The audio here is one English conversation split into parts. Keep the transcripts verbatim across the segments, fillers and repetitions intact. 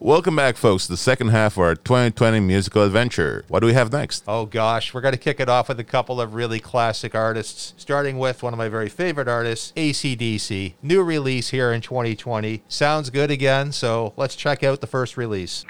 Welcome back, folks, to the second half of our twenty twenty musical adventure. What do we have next? Oh, gosh. We're going to kick it off with a couple of really classic artists, starting with one of my very favorite artists, A C D C. New release here in twenty twenty. Sounds good again, so let's check out the first release.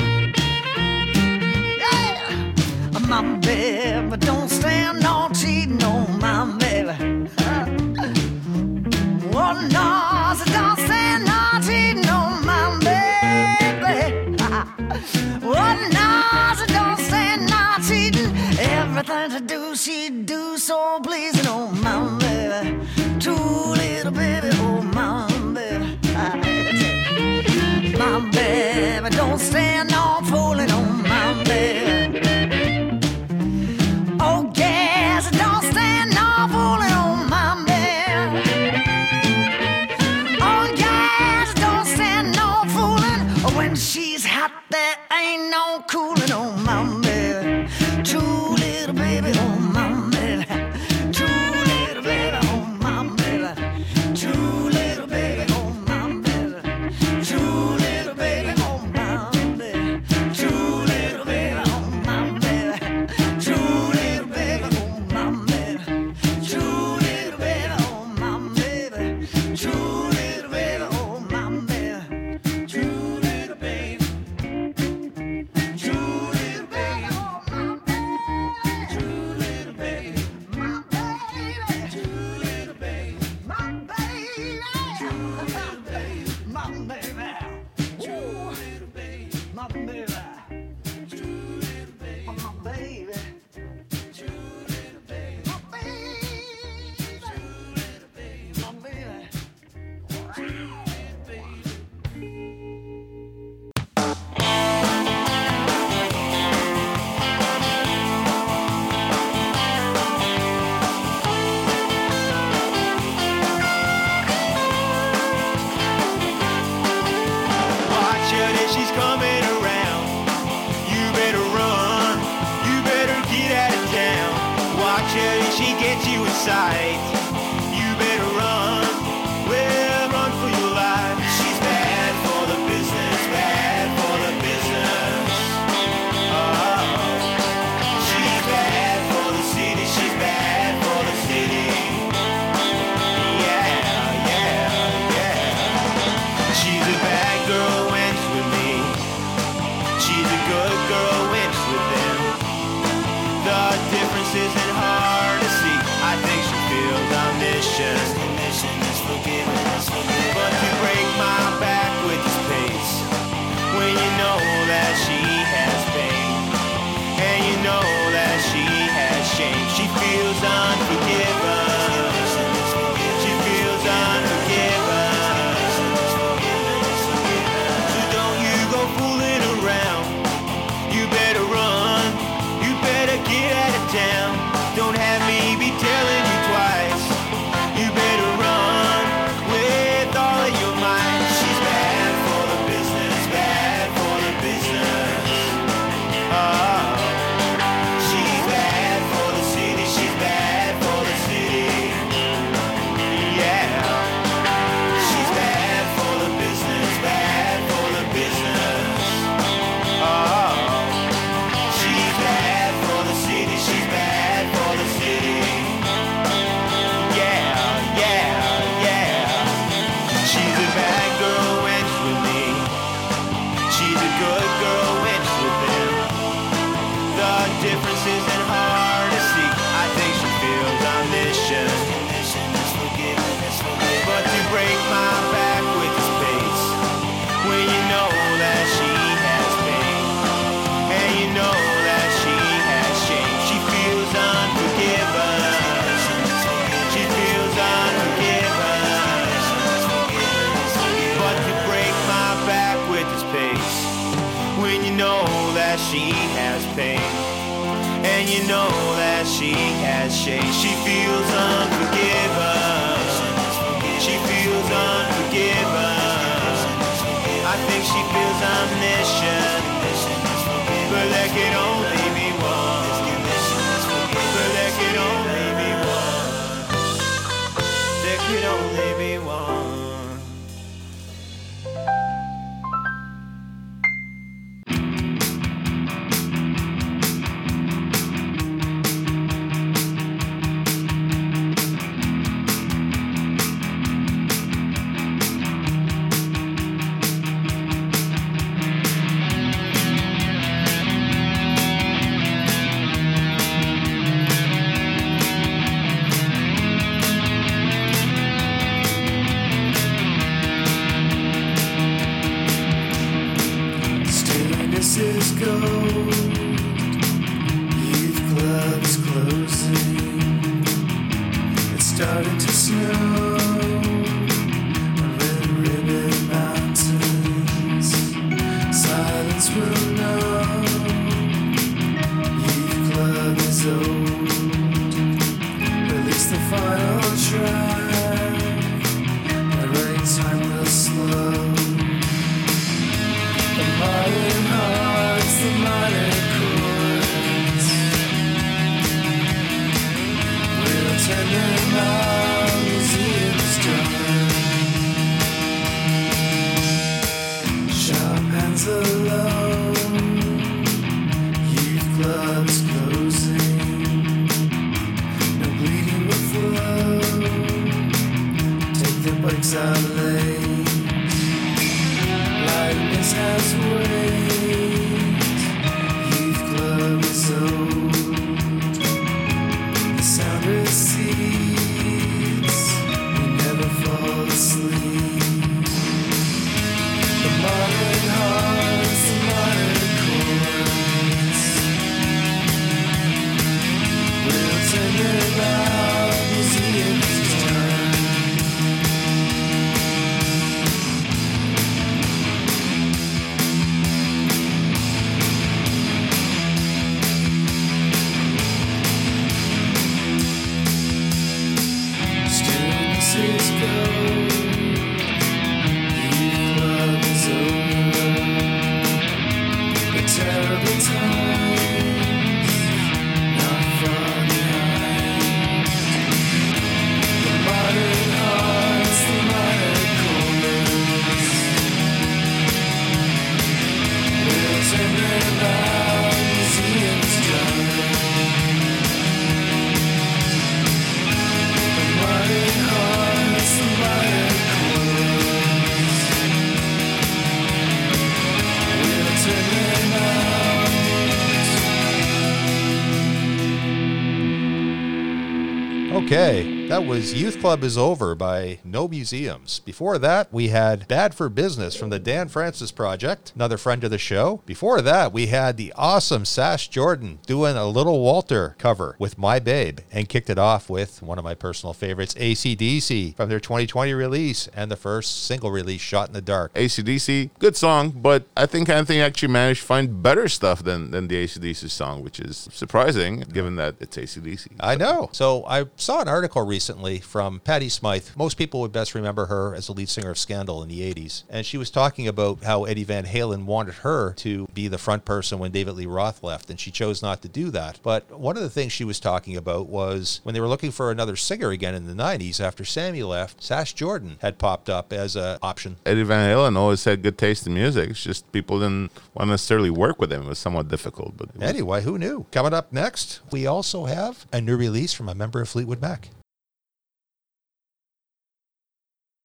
My baby, don't stand no cheating. Everything to do, she do so pleasing. Oh, my baby, true little baby. Oh, my baby, my baby, don't stand on fooling. Oh, my baby. Oh, yes, don't stand on fooling. Oh, my baby. Oh, yes, don't stand on fooling. When she's hot, there ain't no cooling. Oh, my baby, true little baby. Oh, my baby, true little baby. Oh, my baby, true little baby. Oh, my baby, true little baby. Oh, my baby, true little baby. Oh, my baby, true little baby. Oh, my baby, true little baby. Oh, my baby, true little baby. Oh, my baby, true little baby. True little baby. Oh, my baby, true little baby. My baby, true little baby. My baby, true little baby. My baby, true little baby. My baby, true little baby. My baby, true little baby. My baby, true little baby. My baby, true little baby. Watch out as she's coming around. You better run. You better get out of town. Watch out as she gets you inside. You better run. Well, run for your life. She's bad for the business. Bad for the business. Oh, she's bad for the city. She's bad for the city. Yeah, yeah, yeah. She's a bad girl when she's with me. She's a good girl when she's with them. The difference isn't hard to see. I think she feels omniscient. But you break my back with this pace when you know that she has pain and you know that she has shame. She feels unforgiven. She feels unforgiven. So don't you go fooling around. You better run. You better get out of town. Don't have me be telling you twice. You better run with all of your might. She's bad for the business. Bad for the business. Oh, she's bad for the city. She's bad for the city. Yeah. She's bad for the business. Bad for the business. Oh, she's bad for the city. She's bad for the city. Yeah, yeah, yeah. She's a bad girl when she's with me. She's a good girl when she's with them. The difference isn't hard to see. I think she feels omniscient. But you break my back with this pace when you know that she has pain and you know that she has shame. She feels unforgiven. She feels unforgiven. But you break my back with this pace when you know that she has pain and you know that she has shame. She feels unforgiven. She feels unforgiven. I think she feels omniscient. But there can only be one. But there can only be one. There can only be one. is old. Release the final track. My running time will slow. The modern hearts, the modern chords. We'll turn them out, museums done. Shop hands alone. Youth clubs closing. No bleeding will flow. Take the bikes out of lanes. Lightness has wings. Youth club is old. The sound recedes. We never fall asleep. The modern hearts, the modern chords. We'll turn them out, museums turn. Students is gold. Youth club is over. The terrible times not far behind. The modern hearts, the modern chords. We'll turn them out, museums done. The modern hearts, the modern chords. We'll turn them out. Okay, that was Youth Club is Over by No Museums. Before that, we had Bad for Business from the Dan Francis Project, another friend of the show. Before that, we had the awesome Sash Jordan doing a Little Walter cover with My Babe, and kicked it off with one of my personal favorites, A C D C, from their twenty twenty release and the first single release, Shot in the Dark. A C D C, good song, but I think Anthony actually managed to find better stuff than, than the A C D C song, which is surprising given that it's A C D C. I know. So I saw an article recently from Patti Smythe. Most people would best remember her as the lead singer of Scandal in the eighties. And she was talking about how Eddie Van Halen wanted her to be the front person when David Lee Roth left, and she chose not to do that. But one of the things she was talking about was when they were looking for another singer again in the nineties after Sammy left, Sash Jordan had popped up as an option. Eddie Van Halen always had good taste in music. It's just people didn't want to necessarily work with him. It was somewhat difficult. But it was- Anyway, who knew? Coming up next, we also have a new release from a member of Fleetwood Mac.